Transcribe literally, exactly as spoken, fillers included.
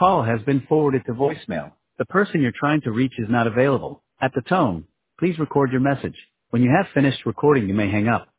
call has been forwarded to voicemail. The person you're trying to reach is not available. At the tone, please record your message. When you have finished recording, you may hang up.